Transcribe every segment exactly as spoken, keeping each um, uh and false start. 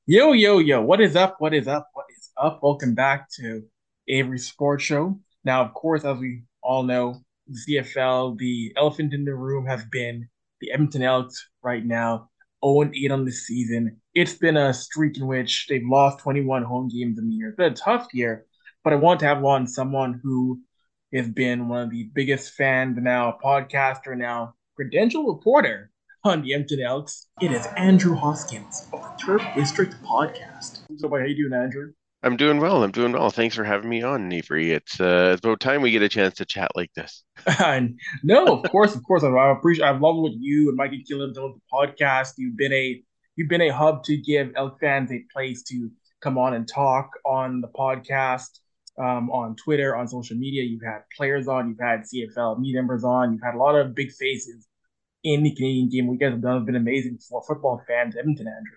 Yo, yo, yo, what is up? What is up? What is up? Welcome back to Avery Sports Show. Now, of course, as we all know, the C F L, the elephant in the room has been the Edmonton Elks right now, oh and eight on the season. It's been a streak in which they've lost twenty-one home games in the year. It's been a tough year, but I want to have on someone who has been one of the biggest fans now, a podcaster now, credential reporter on the Edmonton Elks. It is Andrew Hoskins of the Turf District Podcast. So, how you doing, Andrew? I'm doing well. I'm doing well. Thanks for having me on, Avery. It's uh, it's about time we get a chance to chat like this. And no, of course, of course, I, I appreciate. I've loved what you and Mikey Gillen done with the podcast. You've been a you've been a hub to give Elk fans a place to come on and talk on the podcast, um, on Twitter, on social media. You've had players on, you've had C F L media members on, you've had a lot of big faces in the Canadian game. What you guys have done has been amazing for football fans, Edmonton, Andrew.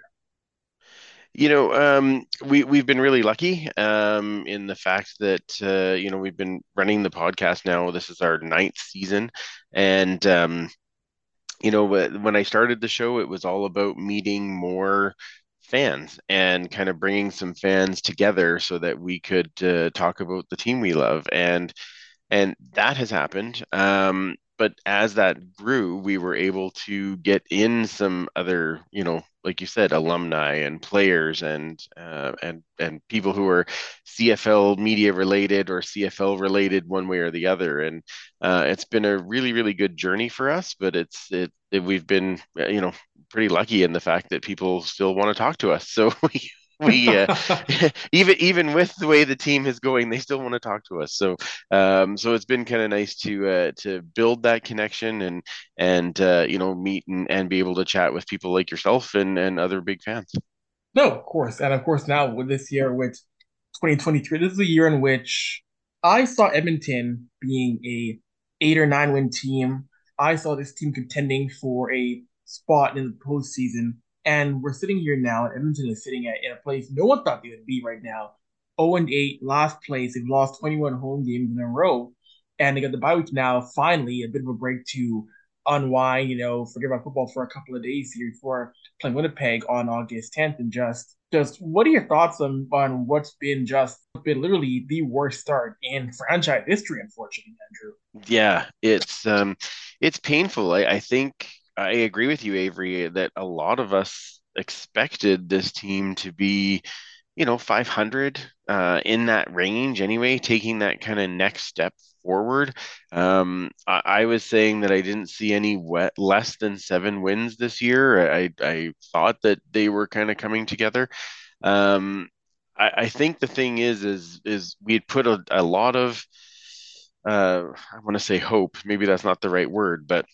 You know, um, we we've been really lucky um, in the fact that uh, you know we've been running the podcast now. This is our ninth season, and um, you know wh- when I started the show, it was all about meeting more fans and kind of bringing some fans together so that we could uh, talk about the team we love. And and that has happened. Um, but as that grew, we were able to get in some other, you know, like you said, alumni and players and uh, and and people who are C F L media related or C F L related one way or the other. And uh, it's been a really, really good journey for us. But it's it, it we've been, uh, you know, pretty lucky in the fact that people still want to talk to us. So we we uh, even even with the way the team is going, they still want to talk to us. So um, so it's been kind of nice to uh, to build that connection and and uh, you know meet and, and be able to chat with people like yourself and and other big fans. No, of course. And of course, now with this year, with twenty twenty-three, this is a year in which I saw Edmonton being a eight or nine win team. I saw this team contending for a spot in the postseason. And we're sitting here now, and Edmonton is sitting at in a place no one thought they would be right now. oh and eight, last place. They've lost twenty-one home games in a row. And they got the bye week now, finally, a bit of a break to unwind, you know, forget about football for a couple of days here before playing Winnipeg on August tenth. And just, just what are your thoughts on, on what's been just been literally the worst start in franchise history, unfortunately, Andrew? Yeah, it's um, it's painful. I, I think I agree with you, Avery, that a lot of us expected this team to be you know, five hundred uh, in that range anyway, taking that kind of next step forward. Um, I, I was saying that I didn't see any wet, less than seven wins this year. I, I thought that they were kind of coming together. Um, I, I think the thing is, is, is we had put a, a lot of, uh, I want to say hope. Maybe that's not the right word, but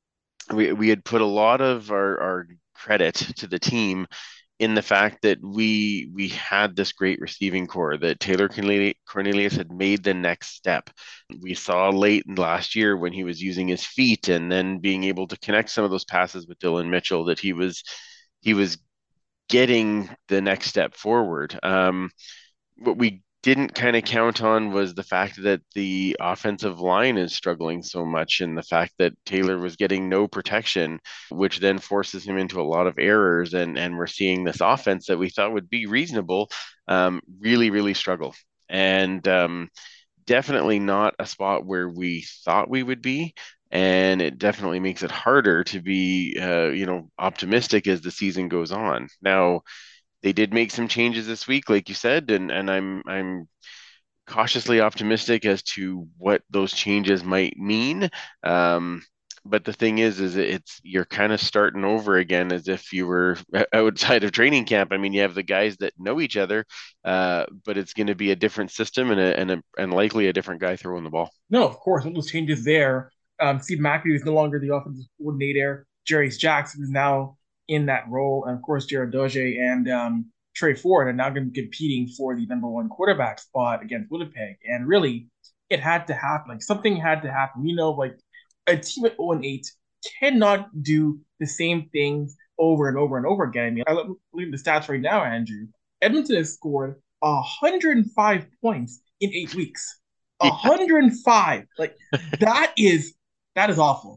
we we had put a lot of our, our credit to the team in the fact that we we had this great receiving core that Taylor Cornelius had made the next step. We saw late in last year when he was using his feet and then being able to connect some of those passes with Dylan Mitchell that he was he was getting the next step forward. Um, what we didn't kind of count on was the fact that the offensive line is struggling so much and the fact that Taylor was getting no protection, which then forces him into a lot of errors. And, and we're seeing this offense that we thought would be reasonable um, really, really struggle. And um, definitely not a spot where we thought we would be. And it definitely makes it harder to be, uh, you know, optimistic as the season goes on. Now, they did make some changes this week, like you said, and and I'm I'm cautiously optimistic as to what those changes might mean. Um, but the thing is, is it's you're kind of starting over again as if you were outside of training camp. I mean, you have the guys that know each other, uh, but it's going to be a different system and a, and a, and likely a different guy throwing the ball. No, of course, all those changes there. Um, Steve McAdoo is no longer the offensive coordinator. Jarius Jackson is now in that role. And of course, Jared Doge and um, Trey Ford are now going to be competing for the number one quarterback spot against Winnipeg. And really, it had to happen. Like something had to happen. You know, like a team at oh and eight cannot do the same things over and over and over again. I mean, I look at the stats right now, Andrew. Edmonton has scored one hundred five points in eight weeks. Yeah. one hundred five. Like that is that is awful.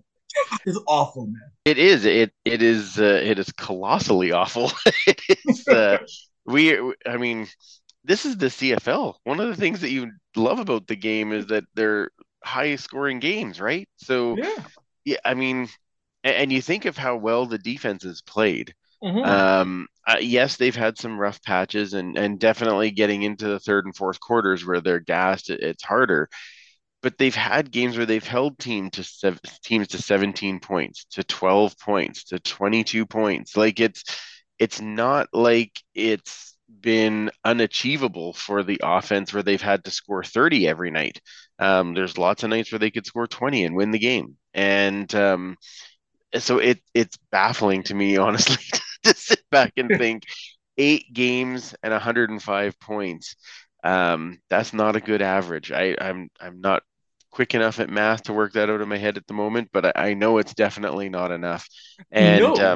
It's awful, man. It is. It it is. Uh, it is colossally awful. It is. Uh, we. I mean, this is the C F L. One of the things that you love about the game is that they're high scoring games, right? So Yeah. yeah, I mean, and, and you think of how well the defense has played. Hmm. Um, uh, yes, they've had some rough patches, and and definitely getting into the third and fourth quarters where they're gassed, it, it's harder. But they've had games where they've held team to sev- teams to seventeen points, to twelve points, to twenty-two points. Like it's it's not like it's been unachievable for the offense where they've had to score thirty every night. Um, there's lots of nights where they could score twenty and win the game. And um, so it it's baffling to me, honestly, to sit back and think eight games and one hundred five points. Um, that's not a good average. I, I'm I'm not quick enough at math to work that out in my head at the moment, but I, I know it's definitely not enough. And No. um,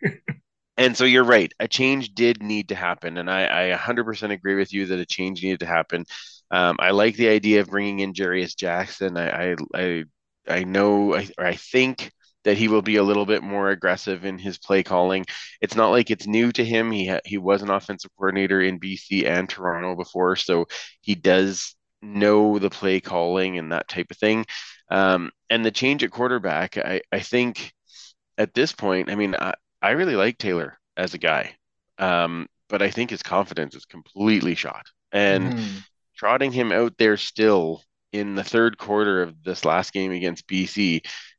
and so you're right. A change did need to happen, and I, I one hundred percent agree with you that a change needed to happen. Um, I like the idea of bringing in Jarius Jackson. I I I, I know I, or I think that he will be a little bit more aggressive in his play calling. It's not like it's new to him. He ha- he was an offensive coordinator in B C and Toronto before, so he does know the play calling and that type of thing. Um, and the change at quarterback, I I think at this point, I mean, I, I really like Taylor as a guy, um, but I think his confidence is completely shot. And Hmm. trotting him out there still in the third quarter of this last game against B C,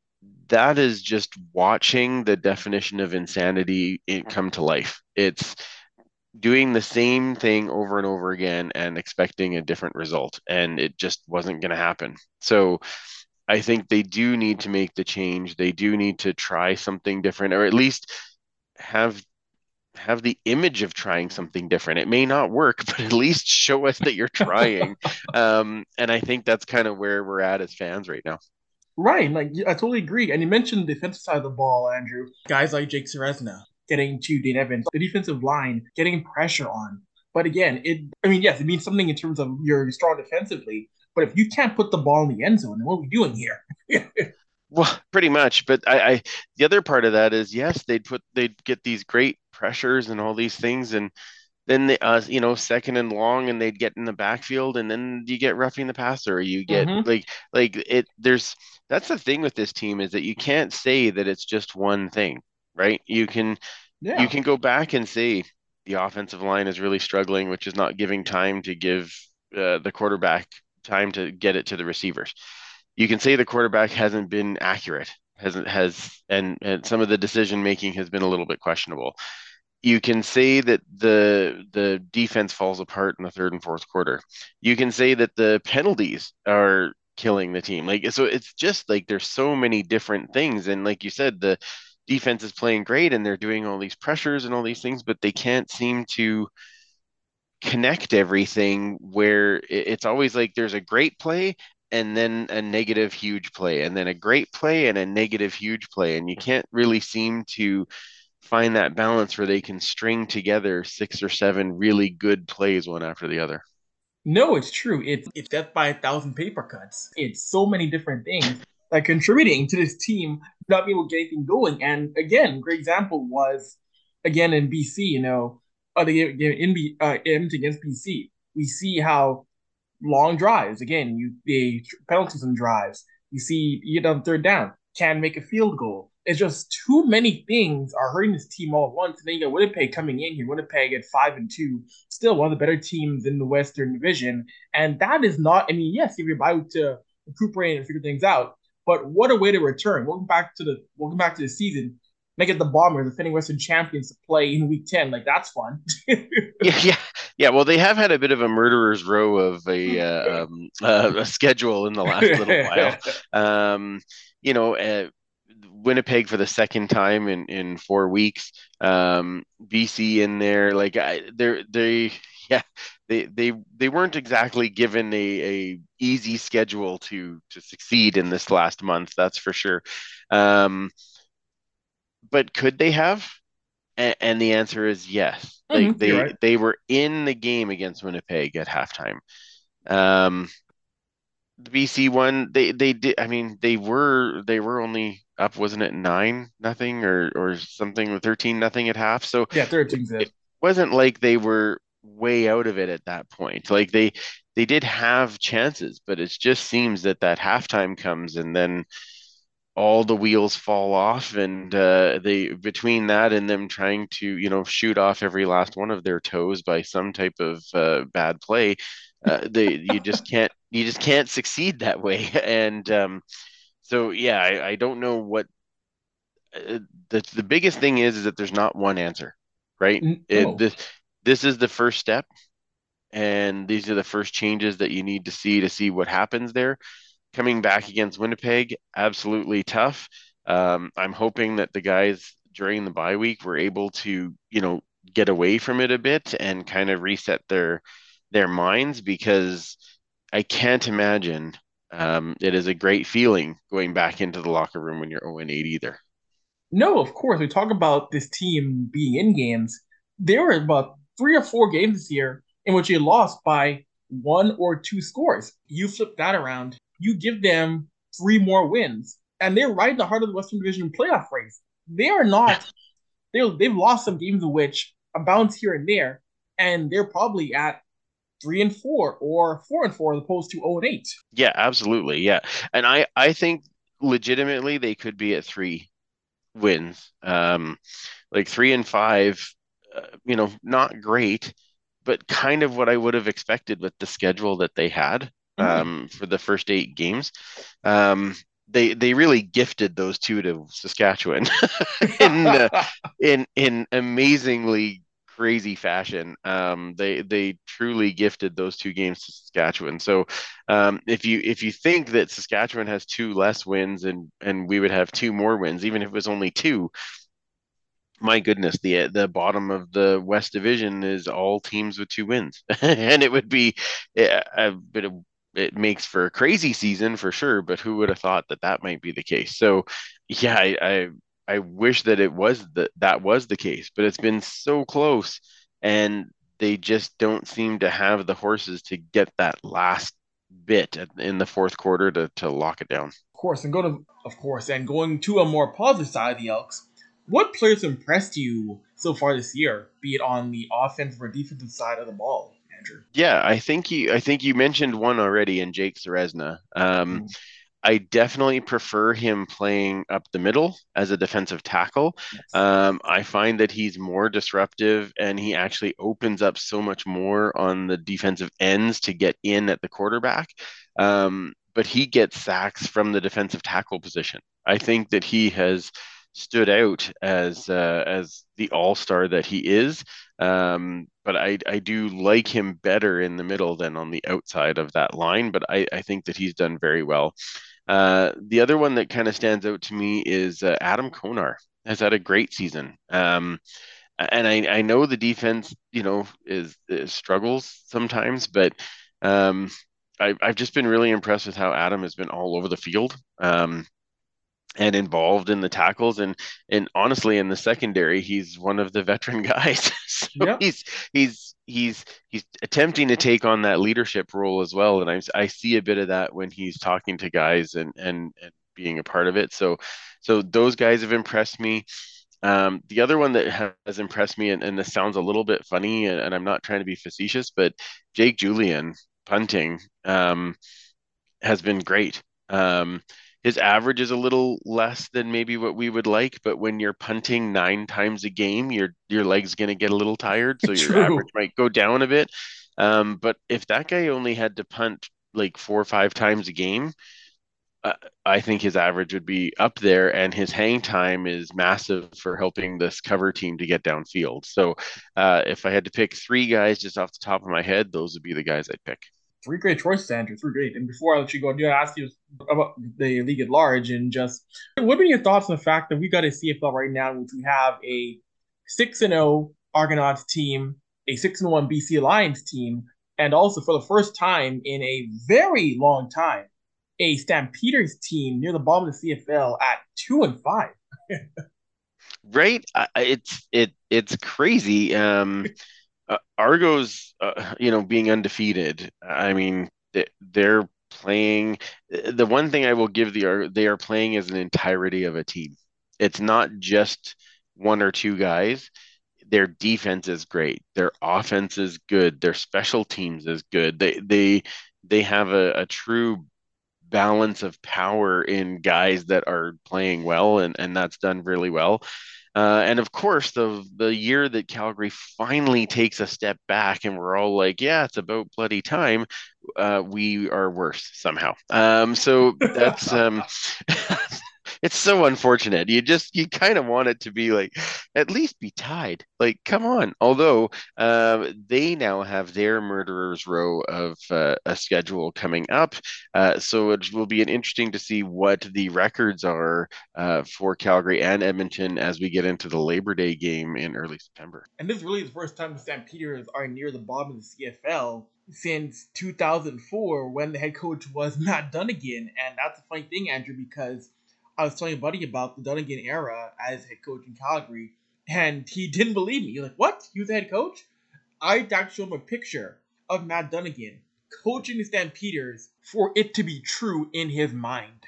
that is just watching the definition of insanity come to life. It's doing the same thing over and over again and expecting a different result, and it just wasn't going to happen. So I think they do need to make the change. They do need to try something different, or at least have have the image of trying something different. It may not work, but at least show us that you're trying. Um, and I think that's kind of where we're at as fans right now. Right, like I totally agree. And you mentioned the defensive side of the ball, Andrew. Guys like Jake Seresna getting to Dane Evans, the defensive line getting pressure on. But again, it I mean, yes, it means something in terms of you're strong defensively. But if you can't put the ball in the end zone, then what are we doing here? Well, pretty much. But I, I, the other part of that is yes, they'd put they'd get these great pressures and all these things, and then they, uh, you know, second and long, and they'd get in the backfield, and then you get roughing the passer, or you get Hmm. like like it. There's that's the thing with this team is that you can't say that it's just one thing, right? You can you Yeah. can go back and say the offensive line is really struggling, which is not giving time to give uh, the quarterback time to get it to the receivers. You can say the quarterback hasn't been accurate, hasn't has, and and some of the decision making has been a little bit questionable. You can say that the the defense falls apart in the third and fourth quarter. You can say that the penalties are killing the team. Like so it's just like there's so many different things. And like you said, the defense is playing great and they're doing all these pressures and all these things, but they can't seem to connect everything where it's always like there's a great play and then a negative huge play and then a great play and a negative huge play and you can't really seem to find that balance where they can string together six or seven really good plays one after the other. No, it's true. It's it's death by a thousand paper cuts. It's so many different things that are contributing to this team not being able to get anything going. And again, great example was again in B C. You know, uh, the in B uh, in against B C. We see how long drives. Again, you the penalties on drives. You see, you get on third down, can make a field goal. It's just too many things are hurting this team all at once. And then you got Winnipeg coming in here. Winnipeg at five and two, still one of the better teams in the Western Division. And that is not. I mean, yes, if you're about to recuperate and figure things out, but what a way to return. Welcome back to the welcome back to the season. Make it the Bombers, the defending Western champions, to play in Week Ten. Like that's fun. Yeah, yeah, yeah. Well, they have had a bit of a murderer's row of a uh, um, uh, a schedule in the last little while. Um, you know, uh, Winnipeg for the second time in in four weeks. Um, B C in there, like I, they're they yeah they they they weren't exactly given a a easy schedule to to succeed in this last month. That's for sure. Um, but could they have? And, and the answer is yes. Like Mm-hmm, you're they right. they were in the game against Winnipeg at halftime. Um, the B C one, they they did. I mean, they were they were only up, wasn't it nine nothing or or something, thirteen nothing at half. So Yeah, it, thirteen zip. it wasn't like they were way out of it at that point. Like they they did have chances, but it just seems that that halftime comes and then all the wheels fall off, and uh, they between that and them trying to you know shoot off every last one of their toes by some type of uh, bad play, uh, they you just can't you just can't succeed that way. And um, so yeah, I, I don't know what uh, the the biggest thing is is that there's not one answer, right? It, No. this this is the first step, and these are the first changes that you need to see to see what happens there. Coming back against Winnipeg, absolutely tough. Um, I'm hoping that the guys during the bye week were able to, you know, get away from it a bit and kind of reset their their minds, because I can't imagine um, it is a great feeling going back into the locker room when you're oh and eight either. No, of course. We talk about this team being in games. There were about three or four games this year in which they lost by one or two scores. You flip that around, you give them three more wins, and they're right in the heart of the Western Division playoff race. They are not, they're, they've lost some games in which a bounce here and there, and they're probably at three and four or four and four as opposed to oh and eight. Yeah, absolutely. Yeah. And I I think legitimately they could be at three wins. Um, like three and five, uh, you know, not great, but kind of what I would have expected with the schedule that they had Mm-hmm. um, for the first eight games. Um, they they really gifted those two to Saskatchewan in uh, in in amazingly crazy fashion. Um, they they truly gifted those two games to Saskatchewan. So um, if you if you think that Saskatchewan has two less wins and and we would have two more wins, even if it was only two, my goodness, the the bottom of the West Division is all teams with two wins, and it would be a, a bit of it makes for a crazy season for sure. But who would have thought that that might be the case? So, yeah, I I, I wish that it was that that was the case, but it's been so close, and they just don't seem to have the horses to get that last bit in the fourth quarter to to lock it down. Of course, and go to of course, and going to a more positive side of the Elks, what players impressed you so far this year, be it on the offensive or defensive side of the ball, Andrew? Yeah, I think you I think you mentioned one already in Jake Seresna. Um, Mm, I definitely prefer him playing up the middle as a defensive tackle. yes. Um, I find that he's more disruptive and he actually opens up so much more on the defensive ends to get in at the quarterback. Um, but he gets sacks from the defensive tackle position. I think that he has stood out as uh, as the all star that he is. Um, but I I do like him better in the middle than on the outside of that line. But I I think that he's done very well. Uh, the other one that kind of stands out to me is uh, Adam Konar has had a great season. Um, and I, I know the defense, you know, is, is struggles sometimes, but um, I, I've just been really impressed with how Adam has been all over the field. Um, and involved in the tackles, and and honestly in the secondary he's one of the veteran guys. So Yep. he's he's he's he's attempting to take on that leadership role as well, and I I see a bit of that when he's talking to guys and and and being a part of it. So so those guys have impressed me. Um, the other one that has impressed me, and, and this sounds a little bit funny, and, and I'm not trying to be facetious, but Jake Julian punting. Um, has been great. Um, his average is a little less than maybe what we would like, but when you're punting nine times a game, your your leg's going to get a little tired, so your average True. might go down a bit. Um, but if that guy only had to punt like four or five times a game, uh, I think his average would be up there, and his hang time is massive for helping this cover team to get downfield. So, uh, if I had to pick three guys just off the top of my head, those would be the guys I'd pick. Three great choices, Andrew. Three great. And before I let you go, I do ask you about the league at large and just what are your thoughts on the fact that we got a C F L right now in which we have a six and zero Argonauts team, a six and one B C Lions team, and also for the first time in a very long time, a Stampeders team near the bottom of the C F L at two and five. Right? I, it's it it's crazy. Um, uh, Argos, uh, you know, being undefeated. I mean, they, they're playing. The one thing I will give the are they are playing as an entirety of a team. It's not just one or two guys. Their defense is great. Their offense is good. Their special teams is good. They they they have a, a true balance of power in guys that are playing well, and and that's done really well. Uh, and of course, the the year that Calgary finally takes a step back, and we're all like, "Yeah, it's about bloody time." Uh, we are worse somehow. Um, so that's um, it's so unfortunate. You just you kind of want it to be like at least be tied. Like, come on. Although uh, they now have their murderers row of uh, a schedule coming up, uh, so it will be an interesting to see what the records are uh, for Calgary and Edmonton as we get into the Labor Day game in early September. And this is really the first time the Stampeders are near the bottom of the C F L since two thousand four when the head coach was Matt Dunnigan. And that's a funny thing, Andrew, because I was telling a buddy about the Dunnigan era as head coach in Calgary, and he didn't believe me. He's like, "What? He was the head coach?" I actually showed him a picture of Matt Dunnigan coaching the Stampeders for it to be true in his mind.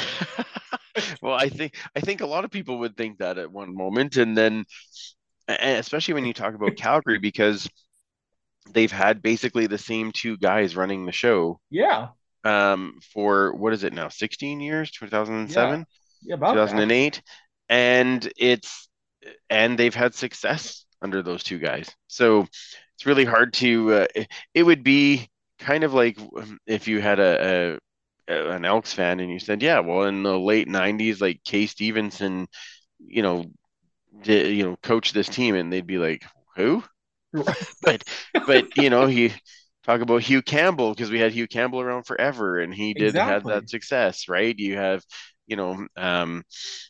Well, I think I think a lot of people would think that at one moment, and then especially when you talk about Calgary, because they've had basically the same two guys running the show Yeah, um, for what is it now, sixteen years, yeah, two thousand seven, yeah, about that. two thousand eight, and it's and they've had success under those two guys. So it's really hard to. Uh, it, it would be kind of like if you had a, a an Elks fan and you said, "Yeah, well, in the late nineties, like Kay Stevenson, you know, did, you know, coach this team," and they'd be like, "Who?" But but you know, he talk about Hugh Campbell because we had Hugh Campbell around forever, and he did had Exactly. that success, right? You have, you know, um,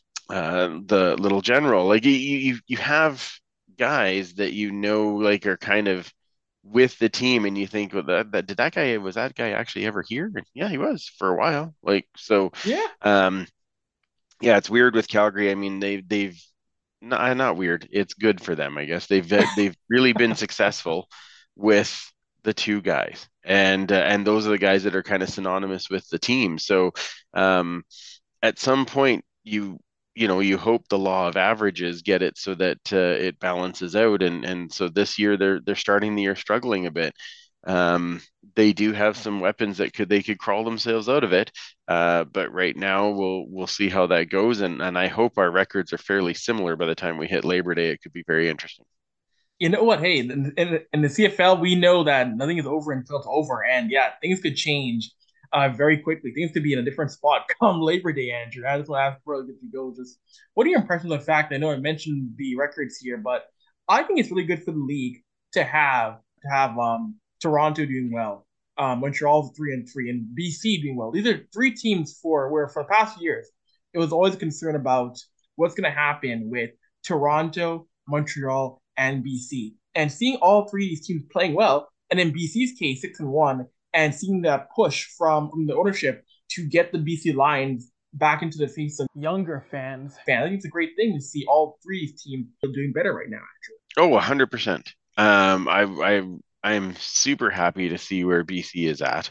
uh, the little general. Like you, you, you have guys that you know, like are kind of with the team, and you think, well, that, that did that guy was that guy actually ever here? And yeah, he was for a while. Like so, Yeah. um, yeah, it's weird with Calgary. I mean, they they've not not weird. It's good for them, I guess. They've they've really been successful with the two guys, and uh, and those are the guys that are kind of synonymous with the team. So, um, at some point you you know you hope the law of averages get it so that uh, it balances out, and and so this year they're they're starting the year struggling a bit. Um, they do have some weapons that could they could crawl themselves out of it, uh, but right now we'll we'll see how that goes, and and I hope our records are fairly similar by the time we hit Labor Day. It could be very interesting. You know what? Hey, in, in, in the C F L, we know that nothing is over until it's over, and yeah, things could change uh, very quickly. Things could be in a different spot come Labor Day, Andrew. I just want to ask before I get you go. Just what are your impressions of the fact? I know I mentioned the records here, but I think it's really good for the league to have to have um, Toronto doing well, um, Montreal's three and three, and B C doing well. These are three teams for where for the past years it was always a concern about what's going to happen with Toronto, Montreal, and B C. And seeing all three of these teams playing well, and in B C's case, six and one, and seeing that push from, from the ownership to get the B C Lions back into the face of younger fans. Fan, I think it's a great thing to see all three teams doing better right now. Actually, Oh, one hundred percent. Um, I I I'm super happy to see where B C is at.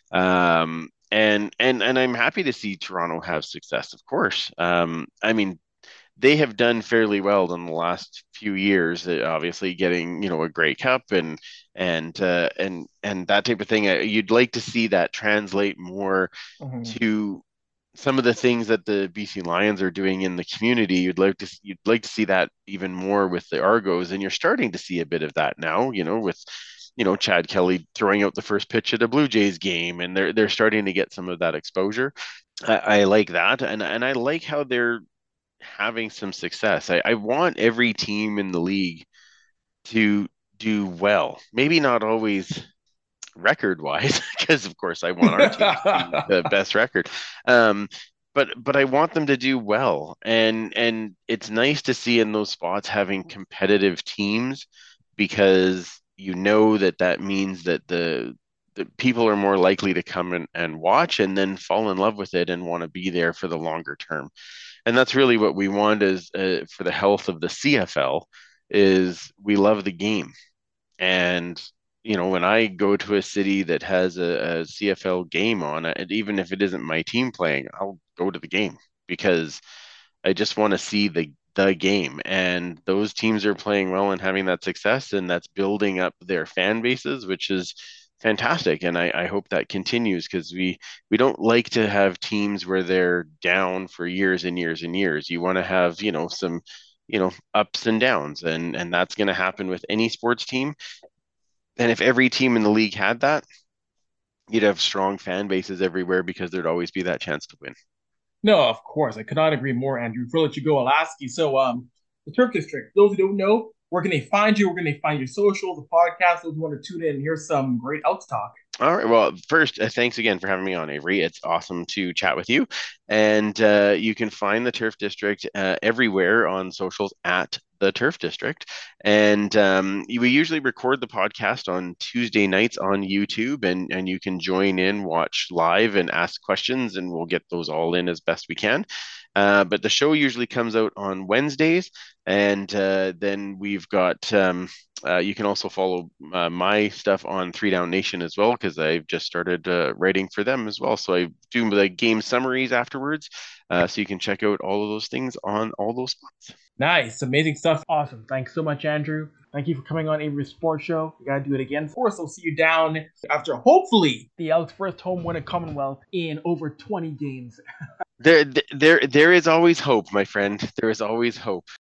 Um, and and and I'm happy to see Toronto have success, of course. Um, I mean, they have done fairly well in the last few years, uh, obviously getting, you know, a Grey Cup and and uh, and and that type of thing. Uh, You'd like to see that translate more mm-hmm. to some of the things that the B C Lions are doing in the community. You'd like to you'd like to see that even more with the Argos, and you're starting to see a bit of that now. You know, with you know Chad Kelly throwing out the first pitch at a Blue Jays game, and they're they're starting to get some of that exposure. I, I like that, and and I like how they're having some success. I, I want every team in the league to do well. Maybe not always record wise, because of course I want our team to be the best record. Um, but but I want them to do well, and and it's nice to see in those spots having competitive teams because you know that that means that the the people are more likely to come and, and watch and then fall in love with it and want to be there for the longer term. And that's really what we want is uh, for the health of the C F L is we love the game, and you know, when I go to a city that has a, C F L game on, and even if it isn't my team playing, I'll go to the game because I just want to see the the game. And those teams are playing well and having that success, and that's building up their fan bases, which is fantastic. And I, I hope that continues because we we don't like to have teams where they're down for years and years and years. You want to have, you know, some, you know, ups and downs, and and that's going to happen with any sports team. And if every team in the league had that, you'd have strong fan bases everywhere because there'd always be that chance to win. No, of course. I could not agree more, Andrew. Before I let you go, I'll ask you. So, um, the Turf District, those who don't know, where can they find you? Where can they find your socials, the podcast? Those who want to tune in and hear some great Elks talk. All right. Well, first, uh, thanks again for having me on, Avery. It's awesome to chat with you. And uh, you can find the Turf District uh, everywhere on socials at the Turf District. And um, we usually record the podcast on Tuesday nights on YouTube, and, and you can join in, watch live, and ask questions, and we'll get those all in as best we can. Uh, but the show usually comes out on Wednesdays, and uh, then we've got um, uh, you can also follow uh, my stuff on Three Down Nation as well because I've just started uh, writing for them as well. So I do the game summaries afterwards, uh, so you can check out all of those things on all those spots. Nice, amazing stuff. Awesome. Thanks so much, Andrew. Thank you for coming on Avery's Sports Show. We gotta do it again. Of course, I'll see you down after hopefully the Elks' first home win at Commonwealth in over twenty games. There, there, there is always hope, my friend. There is always hope.